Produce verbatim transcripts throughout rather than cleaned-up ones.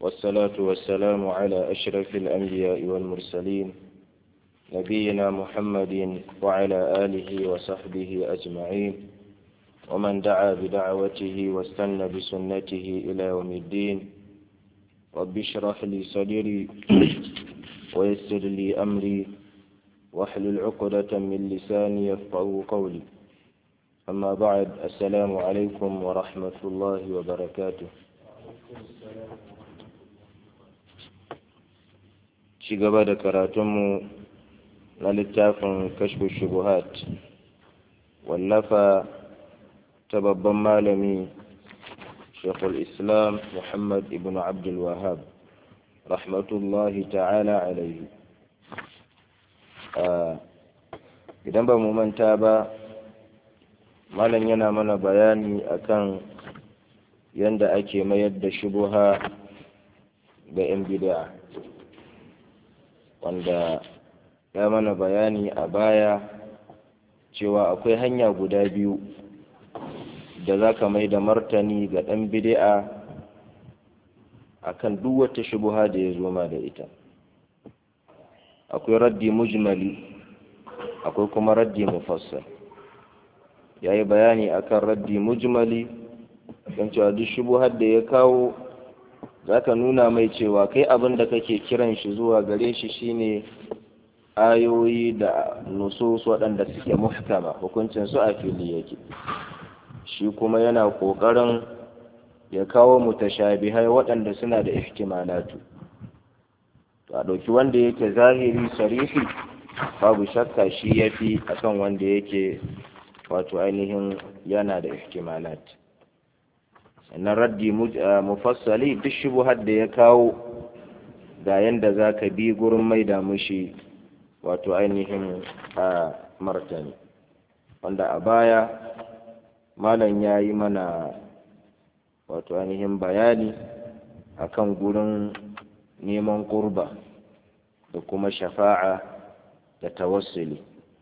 والصلاة والسلام على أشرف الأنبياء والمرسلين نبينا محمد وعلى آله وصحبه أجمعين ومن دعا بدعوته واستنى بسنته إلى يوم الدين. رب اشرح لي صدري ويسر لي أمري واحلل عقدة من لساني يفقهوا قولي. أما بعد، السلام عليكم ورحمة الله وبركاته. ci gaba da karatunmu na littafin kashfu shubuhat wallafa ta babban malami shekul islam muhammad ibn abdul wahab rahmatullahi ta'ala alaihi. idan ba mu manta ba, malam yana mana bayani akan yanda ake mayar da shubuha ga 'yan bid'a, wanda ya mana bayani a baya cewa akwai hanya guda biyu da za ka mai da martani ga ɗan bid'a akan duk wata shubuha da ya zo ma da ita. Akwai raddi mujmali, akwai kuma raddi mufassal. ya yi bayani akan raddi mujmali don cewa duk shubuhar da ya kawo za ka nuna mai cewa kai abin da kake kiran shi zuwa gare shi shine ayoyi da nusus waɗanda suke muhkama, hukuncin su a fili yake. Shi kuma yana ƙoƙarin ya kawo mutashabihai waɗanda suna da ihtimalatu. To a ɗauki wanda yake zahiri sarifi, babu shakka shi yafi akan wanda yake wato ainihin yana da ihtimalat. sannan raddi mufassali, duk shubuhar da ya kawo ga yanda za ka bi gurin maida mushi wato ainihin a martani, wanda a baya malam ya yi mana wato ainihin bayani akan gurin neman qurba da kuma shafa'a da tawassuli.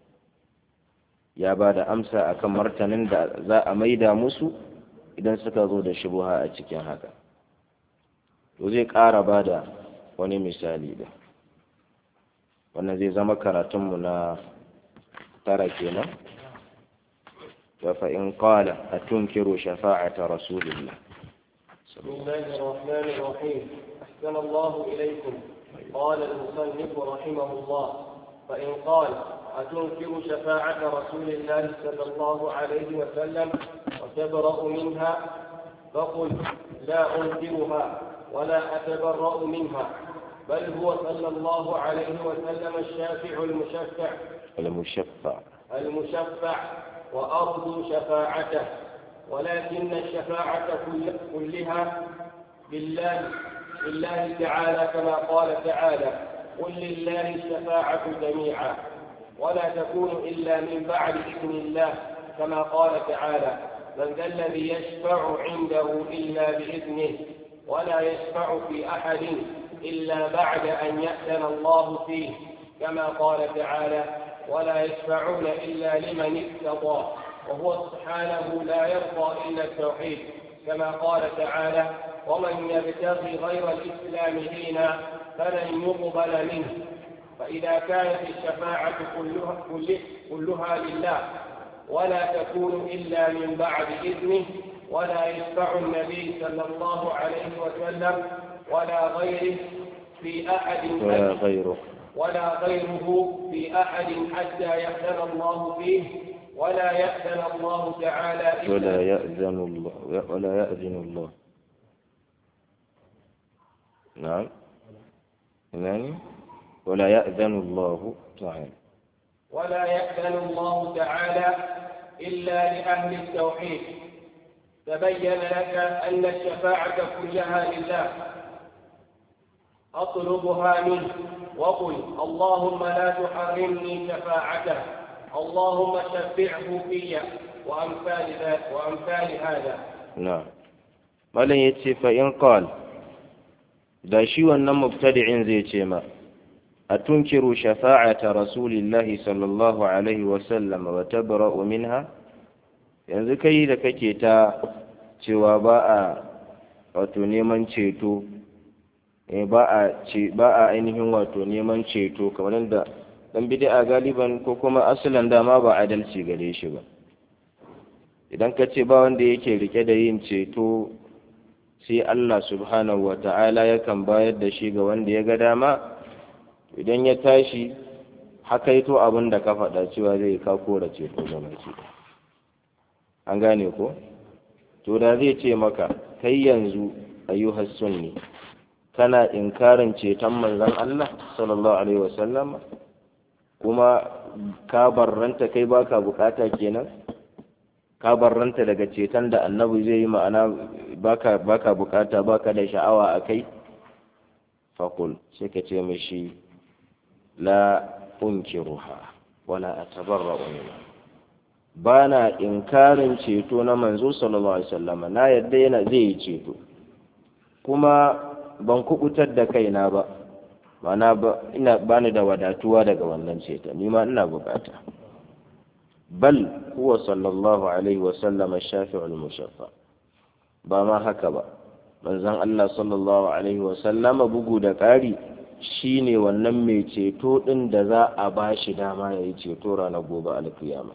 Ya ba da amsa akan martanin da za a maida musu idan suka zo da shubuha a cikin haka. To zai ƙara ba da wani misali da wannan zai zama karatunmu na tara kenan. wa fa in qala atunkiru shafa'ata rasulillah. bismillahir rahmanir rahim. ahsanallahu ilaykum. qala al-musannif rahimahullah fa in qala أتنكر شفاعة رسول الله صلى الله عليه وسلم وتبرأ منها؟ فقل لا أنكرها ولا أتبرأ منها، بل هو صلى الله عليه وسلم الشافع المشفع المشفع المشفع وأرجو شفاعته، ولكن الشفاعة كلها بالله بالله تعالى، كما قال تعالى: قل لله الشفاعة جميعا، ولا تكون إلا من بعد إذن الله، كما قال تعالى: من ذا الذي يشفع عنده إلا بإذنه، ولا يشفع في أحد إلا بعد أن يأذن الله فيه، كما قال تعالى: ولا يشفعون إلا لمن ارتضى، وهو سبحانه لا يرضى إلا التوحيد، كما قال تعالى: ومن يبتغي غير الإسلام دينا فلن يقبل منه. فإذا كانت الشفاعة كلها, كلها لله ولا تكون إلا من بعد إذنه، ولا يشفع النبي صلى الله عليه وسلم ولا غيره في أحد ولا غيره ولا غيره في أحد حتى يأذن الله فيه، ولا يأذن الله تعالى إلا ولا يأذن الله ولا يأذن الله نعم يعني ولا يأذن الله تعالى ولا يأذن الله تعالى إلا لأهل التوحيد. تبين لك أن الشفاعة كلها لله، أطلبها منه وقل: اللهم لا تحرمني شفاعته، اللهم شفعه في، وأمثال وأمثال هذا. نعم. malam yace fa in qal, da shi wannan mubtadi'in zai ce ma atunkiru shafa'ata rasulillahi sallallahu alaihi wa sallam wa tabra'u minha, yanzu kai da kake ta cewa ba a wato neman ceto eh ba a ce ba a ainihin wato neman ceto kamar da dan bid'a galiban ko kuma asalan dama ba adalci gare shi ba idan ka ce ba wanda yake rike da yin ceto sai Allah subhanahu wata'ala yakan bayar da shi ga wanda ya ga dama idan ya tashi hakaito abin da ka faɗa cewa zai ka kora ceto ga mai an gane ko to da zai ce maka kai yanzu ayyuhas sunni kana inkarin ceton manzon Allah sallallahu alaihi wasallam kuma ka barranta kai baka bukata kenan ka barranta daga ceton da annabi zai yi ma'ana baka baka bukata baka da sha'awa akai faqul sai ka ce mishi la unkiruha wala atabarra'u minha bana inkarin ceto na manzo sallallahu alaihi wasallam na yadda yana zai yi ceto kuma ban kubutar da kaina ba mana ba ina bani da wadatuwa daga wannan ceto ni ma ina bukata bal huwa sallallahu alaihi wasallam ash-shafi'ul mushaffa ba ma haka ba manzon Allah sallallahu alaihi wasallam bugu da ƙari shine wannan mai ceto din da za a bashi dama yayi ceto ranar gobe alkiyama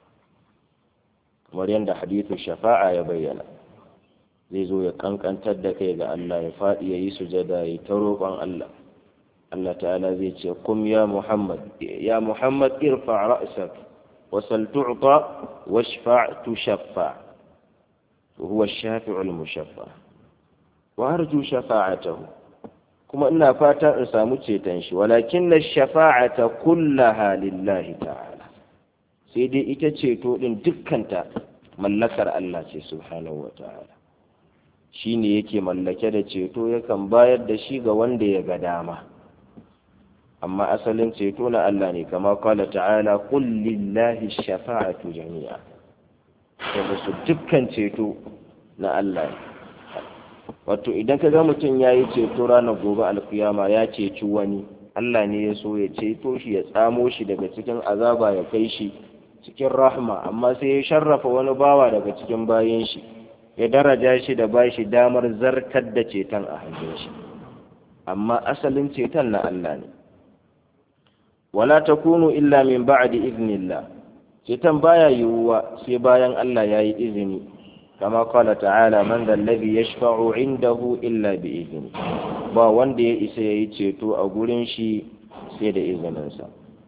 kamar yadda hadithu shafa'a ya bayyana zai zo ya kankantar da kai ga Allah ya faɗi ya yi sujada ya ta roƙon Allah Allah ta'ala zai ce kum ya Muhammad ya Muhammad irfa ra'sak wa sal tu'ta washfa' tushaffa huwa ash-shafi'ul mushaffa wa arju shafa'atahu kuma ina fata in samu ceton shi walakin ash-shafa'ata kullaha lillahi ta'ala sai dai ita ceto din dukkanta mallakar Allah ce subhanahu wa ta'ala shi ne yake mallake da ceto yakan bayar da shi ga wanda ya ga dama amma asalin ceto na Allah ne kama kala ta'ala qul lillahi shafa'atu jami'a sai su dukkan ceto na Allah ne wato idan ka ga mutum yayi ceto ranar gobe alkiyama ya ceci wani Allah ne ya so ya ceto shi ya tsamo shi daga cikin azaba ya kai shi cikin rahma amma sai ya sharrafa wani bawa daga cikin bayin shi ya daraja shi da bashi damar zartar da ceton a hannun shi amma asalin ceton na Allah ne wala takunu illa min ba'di idnillah ceton baya yiwuwa sai bayan Allah yayi izini kama qala ta'ala man dhal ladhi yashfa'u 'indahu illa bi idni ba wanda ya isa yayi ceto a gurin shi sai da izinin sa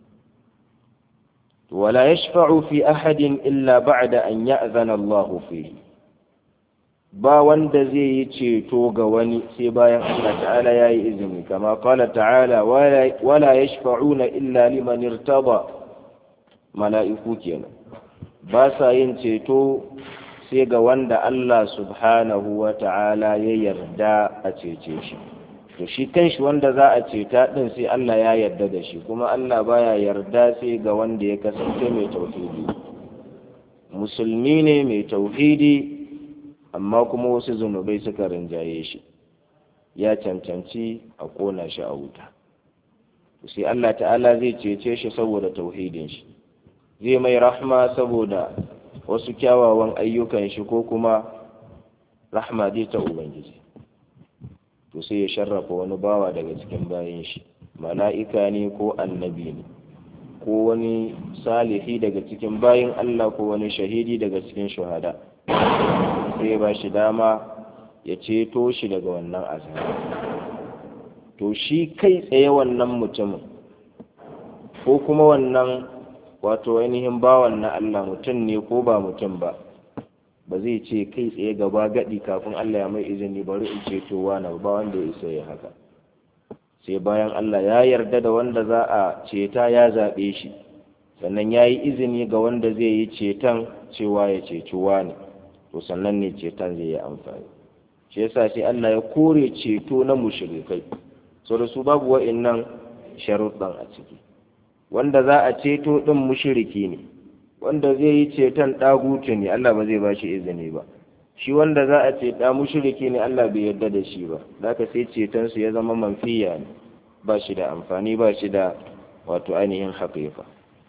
wala yashfa'u fi ahadin illa ba'da an ya'zana Allah fihi ba wanda zai yi ceto ga wani sai bayan Allah ta'ala ya yi izini kama kala ta'ala wala yashfa'una illa liman irtada mala'iku kenan ba sa yin ceto sai ga wanda Allah subhanahu wa ta'ala ya yarda a cece shi to shi kanshi wanda za a ceta din sai Allah ya yarda da shi kuma Allah baya yarda sai ga wanda ya kasance mai tauhidi musulmi ne mai tauhidi amma kuma wasu zunubai suka rinjaye shi ya cancanci a kona shi a wuta sai Allah ta'ala zai cece shi saboda tauhidin shi zai mai rahma saboda wasu kyawawan ayyukan shi ko kuma rahma dai ta ubangiji to sai ya sharrafa wani bawa daga cikin bayin shi mala'ika ne ko annabi ne ko wani salihi daga cikin bayin Allah ko wani shahidi daga cikin shuhada sai ba shi dama ya ceto shi daga wannan azaba to shi kai tsaye wannan mutumin ko kuma wannan wato ainihin bawan na Allah mutum ne ko ba mutum ba ba zai ce kai tsaye gaba gadi kafin Allah ya mai izini bari in ceto wani ba wanda ya isa ya haka sai bayan Allah ya yarda da wanda za a ceta ya zaɓe shi sannan ya yi izini ga wanda zai yi ceton cewa ya ceci wani to sannan ne ceton zai yi amfani shi yasa sai Allah ya kore ceto na mushrikai so da su babu wa'annan sharuɗan a ciki wanda za a ceto din mushriki ne wanda zai yi ceton dagutu ne Allah ba zai ba shi izini ba shi wanda za a ce da mushriki ne Allah bai yarda da shi ba zaka sai ceton su ya zama manfiya ne ba shi da amfani ba shi da wato ainihin haƙiƙa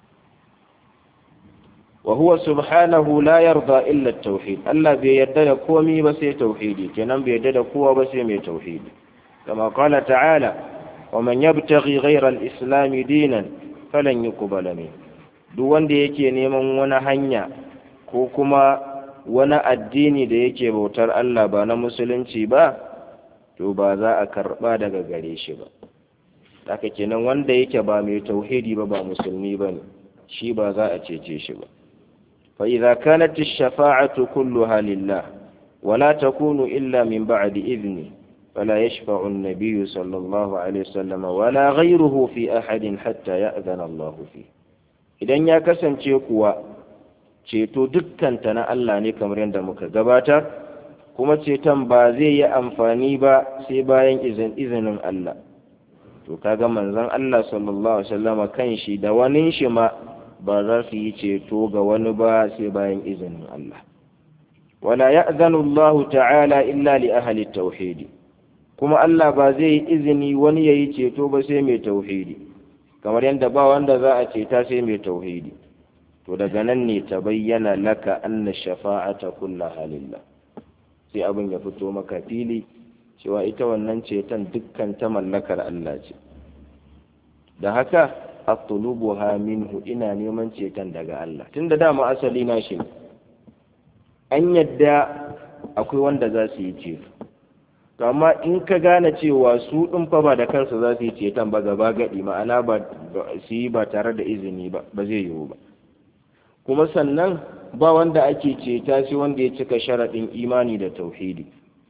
وهو سبحانه لا يرضى إلا التوحيد الله بيدد قومي بس توحيدي كنن بيدد قوة بس مي توحيدي كما قال تعالى ومن يبتغي غير الإسلام دينا فلن يقبل منه duk wanda yake neman wani hanya ko kuma wani addini da yake bautar Allah ba na musulunci ba to ba za a karba daga gare shi ba. Haka kenan wanda yake ba mai tauhidi ba ba musulmi bane shi ba za a cece shi ba. fa idza kanat ash-shafa'atu kulluha lillah wa la takunu illa min ba'di idni fala yashfa'u an-nabiy sallallahu alaihi wasallam wa la ghayruhu fi ahadin hatta ya'dhana Allah fi. Idan ya kasance kuwa ceto dukkanta na Allah ne kamar yadda muka gabatar kuma ceton ba zai yi amfani ba sai bayan izinin Allah to kaga manzon Allah sallallahu alaihi wasallam kanshi da wani shi ma ba za su yi ceto ga wani ba sai bayan izinin Allah. Wala ya'zanu Allah ta'ala illa li ahli at-tauhid kuma Allah ba zai yi izini wani yayi ceto ba sai mai tauhidi kamar yadda ba wanda za a ceta sai mai tauhidi. To daga nan ne ta bayyana laka anna shafa'ata kullaha lillah sai abin ya fito maka fili cewa ita wannan ceton dukkan ta mallakar Allah ce. Da haka atlubuha minhu ina neman ceton daga Allah tunda dama asali na shi an yadda akwai wanda za su yi ceto to amma in ka gane cewa su din fa ba da kansu za su yi ceton ba gaba gadi ma'ana ba su yi ba tare da izini ba ba zai yiwu ba kuma sannan ba wanda ake ceta shi wanda ya cika sharaɗin imani da tauhidi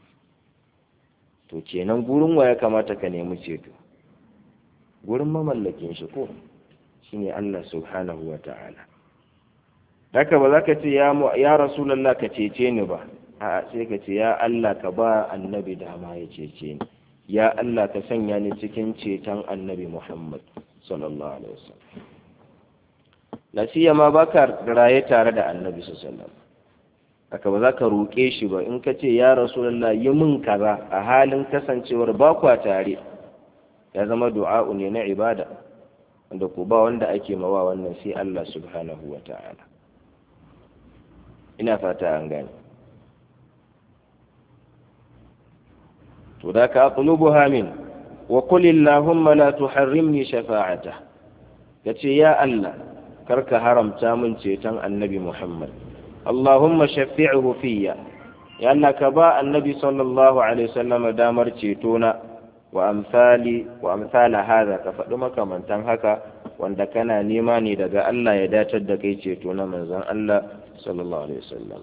to kenan gurin wa ya kamata ka nemi ceto gurin mamallakin shi ko shine Allah subhanahu wa ta'ala. Haka ba za ka ce ya ya rasulullah ka cece ni ba a sai ka ce ya Allah ka ba annabi dama ya cece ni ya Allah ka sanya ni cikin ceton annabi Muhammad sallallahu alaihi wasallam. Nasiya ma baka raye tare da annabi sallallahu alaihi wasallam haka ba za ka roƙe shi ba in ka ce ya rasulullah yi min kaza a halin kasancewar ba kwa tare ya zama du'a'u ne na ibada wanda ko ba wanda ake mawa wannan sai Allah subhanahu wa ta'ala. Ina fata an gane. To da ka aqlubuha min wa qul illahumma la tuharrimni shafa'ata yace ya Allah karka haramta min ceton annabi Muhammad. Allahumma shaffi'hu fiyya ya Allah ka ba annabi sallallahu alaihi wasallam damar cetona wa amsali wa amsala hada ka faɗi makamantan haka wanda kana nema ne daga Allah ya datar da kai ceto na manzon Allah sallallahu alaihi wasallam.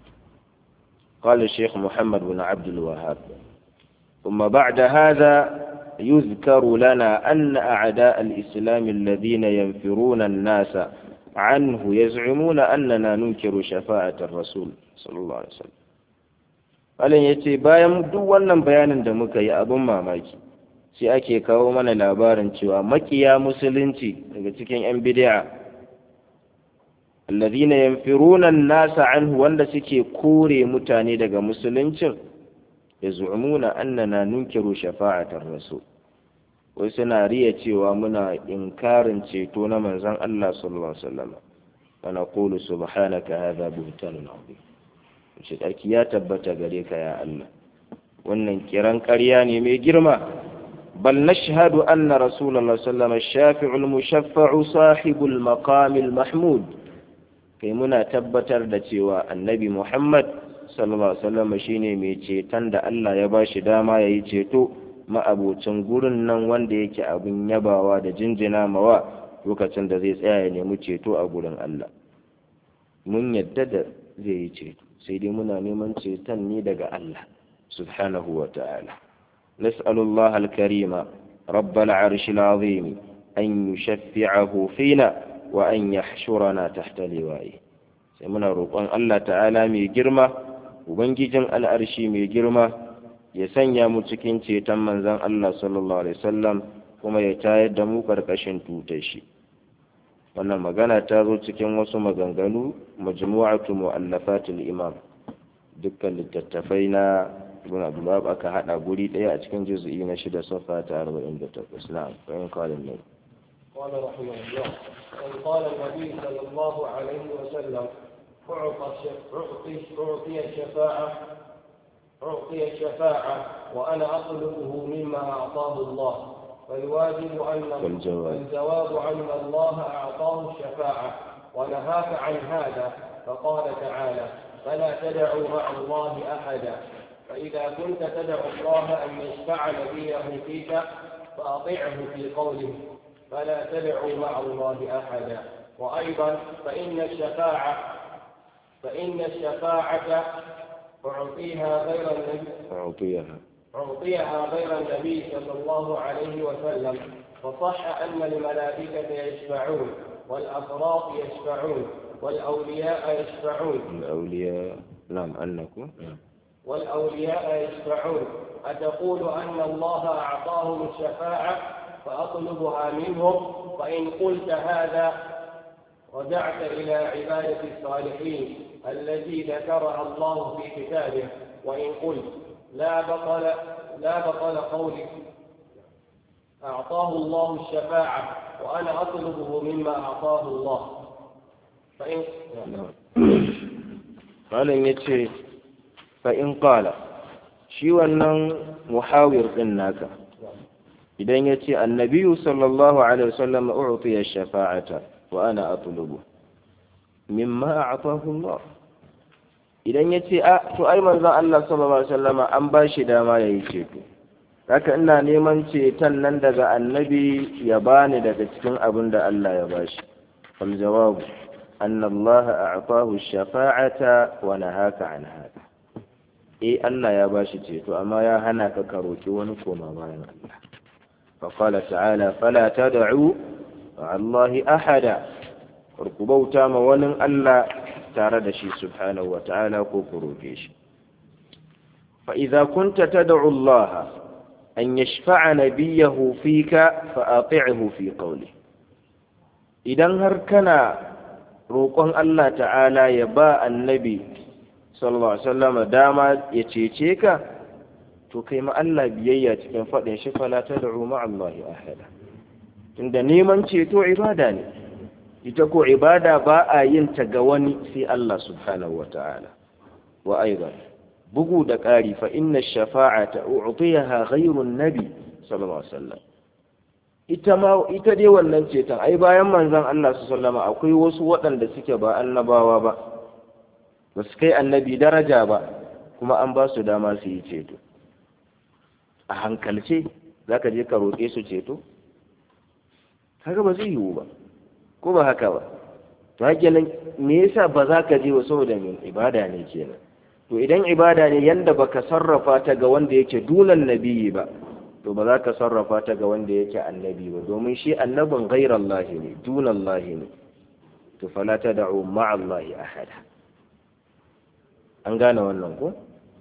قال الشيخ محمد بن عبد الوهاب ثم بعد هذا يذكر لنا أن أعداء الإسلام الذين ينفرون الناس عنه يزعمون أننا ننكر شفاعة الرسول صلى الله عليه وسلم. Alin ya ce bayan duk wannan bayanin da muka yi abin mamaki sai ake kawo mana labarin cewa makiya musulunci daga cikin 'yan bid'a alladhina yanfiruna an-nasa anhu wanda suke kore mutane daga musuluncin yaz'umuna annana nunkiru shafa'atar rasul wai suna riya cewa muna inkarin ceto na manzon Allah sallallahu alaihi wasallam wa naqulu subhanaka hadha buhtanun 'azim shi ɗarki ya tabbata gare ka ya Allah wannan kiran ƙarya ne mai girma bal nashhadu anna rasulullah sallallahu alaihi wasallam shafi'ul mushaffa'u sahibul maqamil mahmud kai muna tabbatar da cewa annabi Muhammad sallallahu alaihi wasallam shine mai ceton da Allah ya bashi dama yayi ceto ma'abocin gurin nan wanda yake abin yabawa da jinjina mawa lokacin da zai tsaya ya nemi ceto a gurin Allah mun yadda da zai yi ceto sai dai muna neman ceton ne daga Allah subhanahu wa ta'ala. Nas'alullah al-karima rabbal arshil azim an yushaffi'ahu fina wa an yahshurana tahta liwa'i. Sai muna roƙon Allah ta'ala mai girma ubangijin al'arshi mai girma ya sanya mu cikin ceton manzon Allah sallallahu alaihi wasallam kuma ya tayar da mu karkashin tutar shi. wannan magana ta zo cikin wasu maganganu majmu'atu mu'allafatul imam dukkan littattafai na ibn abdul wahab aka hada guri daya a cikin juz'i na shida safa ta arba'in da takwas na'am bayan kalin ne قال رحمه الله قال النبي صلى الله عليه وسلم أعطي أعطي الشفاعة أعطي الشفاعة وأنا أطلبه مما أعطاه الله، فالواجب أن والجواب. الجواب أن الله أعطاه الشفاعة ونهاك عن هذا، فقال تعالى: فلا تدعوا مع الله أحدا. فإذا كنت تدعو الله أن يشفع نبيه فيك فأطعه في قوله فلا تدعوا مع الله أحدا. وأيضا فإن الشفاعة فإن الشفاعة أعطيها غير النبي أعطيها أعطيها غير النبي صلى الله عليه وسلم، فصح أن الملائكة يشفعون والأفراط يشفعون والأولياء يشفعون الأولياء نعم أنكم والأولياء يشفعون. أتقول أن الله أعطاهم الشفاعة فأطلبها منهم؟ فإن قلت هذا رجعت إلى عبادة الصالحين التي ذكرها الله في كتابه. وإن قلت لا بطل لا بطل قولي أعطاه الله الشفاعة وأنا أطلبه مما أعطاه الله. فإن قال يتي فإن قال شي wannan muhawir din naka idan yace annabi sallallahu alaihi wasallam u'tiya shafa'ata wa ana atlubu mimma a'tahu Allah, idan yace a to ai manzon Allah sallallahu alaihi wasallam an bashi dama yayi ceto, haka ina neman ceton nan daga annabi ya bani daga cikin abin da Allah ya bashi. fal jawab anna Allah a'tahu ash-shafa'ata wa nahaka an hada, eh Allah ya bashi ceto amma ya hana ka karoki wani koma bayan Allah. fa qala ta'ala fala tad'u ma'a Allah ahada, ku bauta ma wani Allah tare da shi subhanahu wa ta'ala ko ku roke shi. fa idza kunta tad'u Allah an yashfa'a nabiyahu fika fa ati'hu fi qawli, idan har kana roƙon Allah ta'ala ya ba annabi sallallahu alaihi wasallam dama ya cece ka, to kai ma Allah biyayya cikin faɗin shi fala tad'u ma'a Allah ahada, tunda neman ceto ibada ne, ita ko ibada ba a yin ta ga wani sai Allah subhanahu wata'ala. wa aidan bugu da ƙari fa inna shafa'ata u'tiyaha ghayru an-nabi sallallahu alaihi wasallam, ita ma ita dai wannan ceton ai bayan manzon Allah sallallahu alaihi wasallam akwai wasu waɗanda suke ba annabawa ba ba su kai annabi daraja ba kuma an ba su dama su yi ceto. A hankalce za ka je ka roƙe su ceto? Haka ba zai yiwu ba, ko ba haka ba? To haka nan me yasa ba za ka je wa saboda min ibada ne kenan. To idan ibada ne yanda baka sarrafa ta ga wanda yake dunan nabiyi ba, to ba za ka sarrafa ta ga wanda yake annabi ba, domin shi annabin ghairallahi ne, dunallahi ne. To fala tad'u ma'allahi ahada. an gane wannan ko?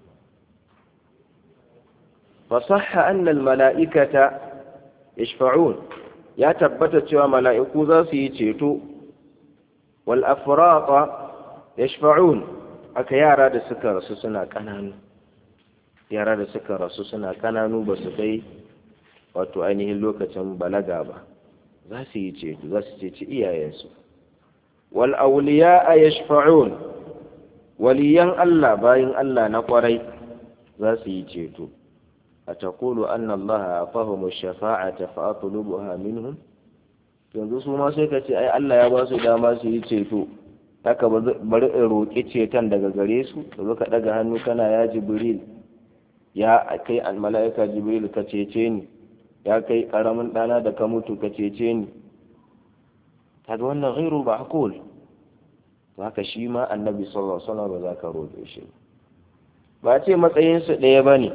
fasahha anna almala'ikata yashfa'un, ya tabbata cewa mala'iku za su yi ceto, wal afraqa yashfa'un, aka yara da suka rasu suna kananu yara da suka rasu suna kananu ba su kai wato ainihin lokacin balaga ba, za su yi ceto, za su ceci iyayensu. wal awliya yashfa'un, waliyan Allah bayin Allah na kwarai za su yi ceto. a taqulu anna Allah afahamu shafa'ata fa atlubuha minhum, yanzu su ma sai ka ce ai Allah ya ba su dama su yi ceto, haka bari in roƙi ceton daga gare su. da ka daga hannu kana ya Jibril, ya kai al mala'ika Jibril ka cece ni, ya kai karamin dana da ka mutu ka cece ni, kaga wannan ghairu ma'qul. haka shi ma annabi sallallahu alaihi wasallam ba za ka roƙe shi ba, ce matsayinsu ɗaya ba ne,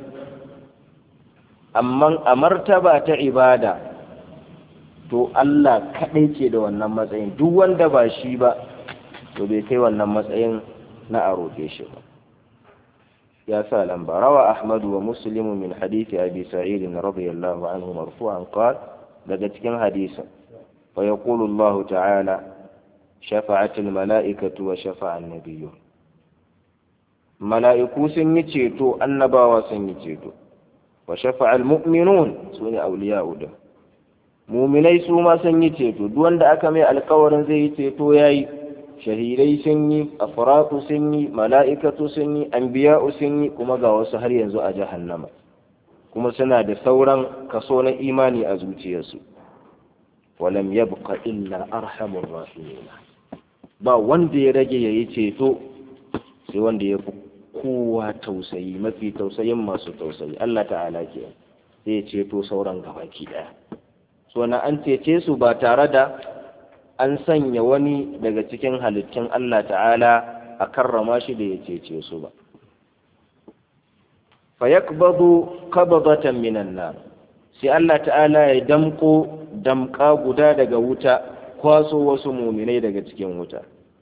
amma a martaba ta ibada to Allah kaɗai ke da wannan matsayin, duk wanda ba shi ba to bai kai wannan matsayin na a roƙe shi ba. ya sa lamba rawa Ahmad wa Muslim min hadisi Abi Sa'id radiyallahu anhu marfu'an qala, daga cikin hadisin fa yaqulu Allah ta'ala shafa'atul mala'ikatu wa shafa'an nabiyyu, mala'iku sun yi ceto, annabawa sun yi ceto, wa shafa'al mu'minun sune awliya'u da mu'minai su ma sun yi ceto, duk wanda aka mai alƙawarin zai yi ceto yayi. shahidai sun yi, afratu sun yi, mala'ikatu sun yi, anbiya'u sun yi, kuma ga wasu har yanzu a jahannama. kuma suna da sauran kaso na imani a zuciyarsu. walam yabqa illa arhamur rahimin, ba wanda ya rage yayi ceto sai wanda ya fi kowa tausayi, mafi tausayin masu tausayi. Allah ta'ala ke sai ya ceto sauran gabaki daya. So na an cece su ba tare da an sanya wani daga cikin halittun Allah ta'ala a karrama shi da ya cece su ba. fa yakbadu qabdatan minan nar, sai Allah ta'ala ya damko damka guda daga wuta, kwaso wasu muminai daga cikin wuta.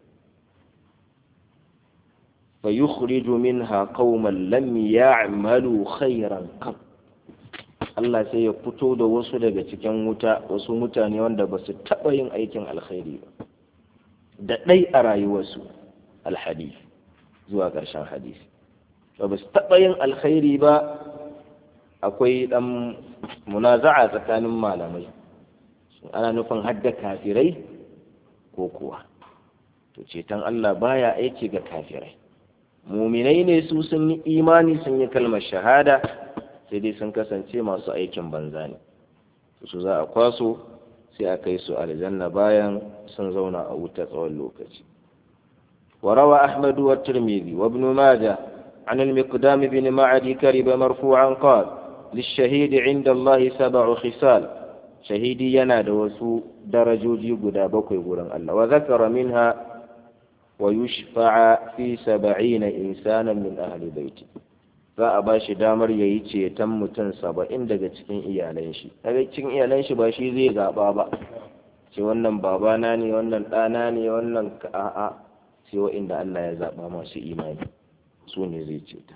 fa yukhriju minha qauman lam ya'malu khairan qat, Allah sai ya fito da wasu daga cikin wuta, wasu mutane wanda ba su taɓa yin aikin alkhairi ba da ɗai a rayuwarsu. Alhadith zuwa ƙarshen hadisi, ba su taɓa yin alkhairi ba. Akwai ɗan munaza'a tsakanin malamai, ana nufin hadda kafirai ko kuwa. To ceton Allah baya aiki ga kafirai. Muminai ne su, sun yi imani, sun yi kalmar shahada, sai dai sun kasance masu aikin banza ne. Su za a kwaso sai a kai su aljanna bayan sun zauna a wuta tsawon lokaci. وروى أحمد والترمذي وابن ماجه عن المقدام بن معدي كرب مرفوعا قال للشهيد عند الله سبع خصال، شهيدي ينادى وسوء درجوجي قدابك يقول الله، وذكر منها ويشفع في سبعين إنسانا من أهل بيته، za a ba shi damar ya yi ceton mutum saba'in daga cikin iyalan shi. Daga cikin iyalan shi ba shi zai zaɓa ba, ce wannan babana ne, wannan ɗana ne, wannan a'a, sai wa'inda Allah ya zaɓa masu imani su ne zai ceta.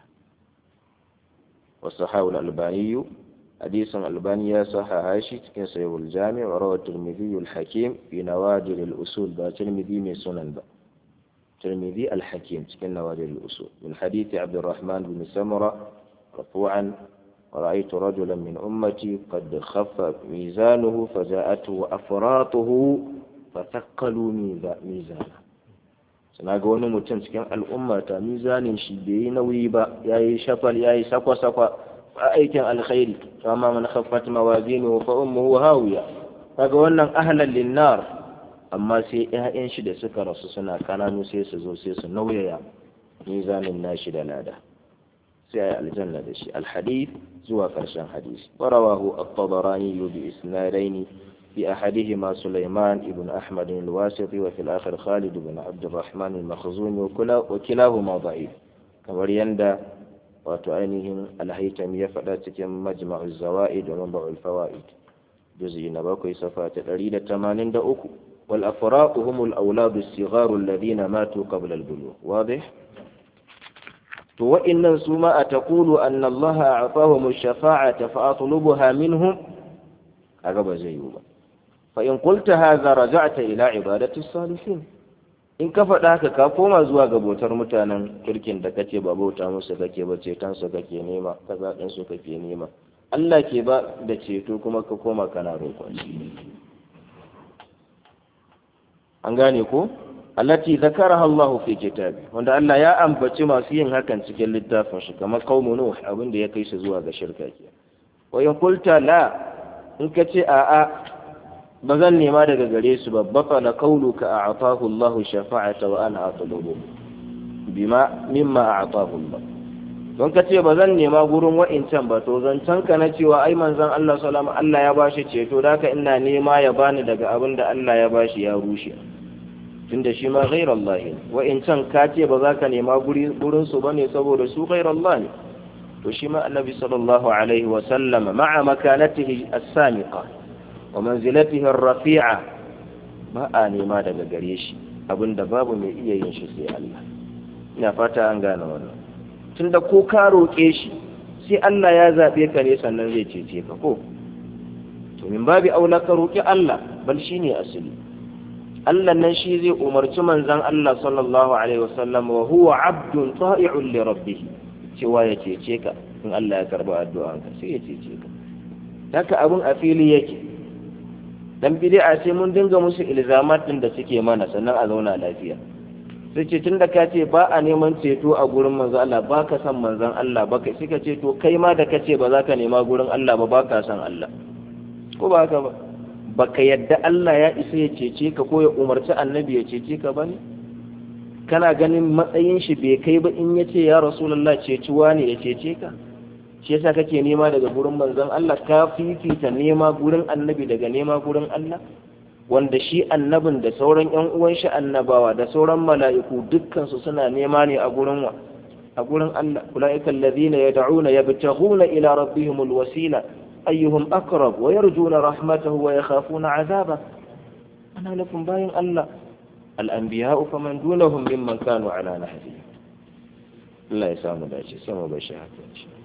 wasu haul albaniyu, hadisin albani ya sahaha shi cikin sayewar jami' wa rawar turmidhi al-hakim fi nawadir al-usul, ba turmidhi mai sunan ba, ترمذي الحكيم cikin نوادر الأصول من حديث عبد الرحمن بن سمرة مرفوعا ورأيت رجلا من أمتي قد خف ميزانه فجاءته أفراطه فثقلوا ميزانه. na ga wani mutum cikin al'umma ta mizanin shi bai yi nauyi ba, yayi shafal yayi sakwa sakwa a aikin alkhairi. amma man khaffat mawazinuhu fa ummuhu hawiya, kaga wannan ahlan linnar, amma sai ƴaƴan shi da suka rasu suna kananu sai su zo sai su nauyaya mizanin nashi da lada, sai ayi aljanna da shi. alhadith zuwa karshen hadisi. warawahu at-tabarani bi isnadaini في أحدهما سليمان ابن أحمد الواسطي وفي الآخر خالد بن عبد الرحمن المخزومي وكلاهما ضعيف. كما يندى وتعينهم الهيثمي يفعلت مجمع الزوائد ومنبع الفوائد جزء نباكي صفات الأريد التمانين دأكو. والأفراط هم الأولاد الصغار الذين ماتوا قبل البلوغ. واضح؟ وإن سماء تقول أن الله أعطاهم الشفاعة فأطلبها منهم أغب زيوبا. فإن قلت هذا رجعت إلى عبادة الصالحين. in ka faɗa haka ka koma zuwa ga bautar mutanen kirkin da kace ba bauta musu kake ba, ceton su kake nema, kaza din su kake nema. Allah ke ba da ceto kuma ka koma kana roƙon shi. an gane ko? allati zakaraha Allah fi kitabi, wanda Allah ya ambaci masu yin hakan cikin littafin shi, kamar qaumu nuh, abinda ya kai su zuwa ga shirka ke. wa in qulta la, in kace a'a ba zan nema daga gare su ba, baka da kauluka a'atahu Allah shafa'ata wa ana atlubu bima mimma a'atahu Allah. don kace ba zan nema gurin wa'incan ba, to zancan ka na cewa ai manzon Allah sallallahu alaihi Allah ya bashi ceto, da ka ina nema ya bani daga abin da Allah ya bashi ya rushe, tunda shi ma ghayr Allah ne. wa'incan ka ce ba za ka nema gurin su bane saboda su ghayr Allah ne, to shi ma annabi sallallahu alaihi wa sallam ma'a makanatihi as-samiqa wa manzilatihi ar-rafi'a ba a nema daga gare shi abinda babu mai iya yin shi sai Allah. ina fata an gane wannan. tunda ko ka roƙe shi sai Allah ya zabe ka ne sannan zai cece ka ko, to min babi aula ka roƙi Allah, bal shine asali. Allah nan shi zai umarci manzon Allah sallallahu alaihi wasallam wa huwa 'abdun ta'i'un li rabbih, cewa ya cece ka. in Allah ya karba addu'anka sai ya cece ka. haka abun a fili yake. dan bid'a sai mun dinga musu ilzamat din da suke mana sannan a zauna lafiya. sai ce tunda ka ce ba a neman ceto a gurin manzon Allah ba ka san manzon Allah ba kai suka ce to kai ma da kace ba za ka nema gurin Allah ba ba ka san Allah ko ba haka ba baka yadda Allah ya isa ya cece ka ko ya umarci annabi ya cece ka bane kana ganin matsayin shi bai kai ba in yace ya rasulullah ceciwa ne ya cece ka shi yasa kake nema daga gurin manzon Allah ka fifita nema gurin annabi daga nema gurin Allah wanda shi annabin da sauran ƴan uwan shi annabawa da sauran mala'iku dukkan su suna nema ne a gurin wa a gurin Allah ulaika alladhina yad'una yabtaghuna ila rabbihimul wasila ayyuhum aqrab wa yarjuna rahmatahu wa yakhafuna 'adhabahu ana lakum bayin Allah al-anbiya'u faman dunahum mimman kanu ala nahji Allah ya samu dace sama bashi haka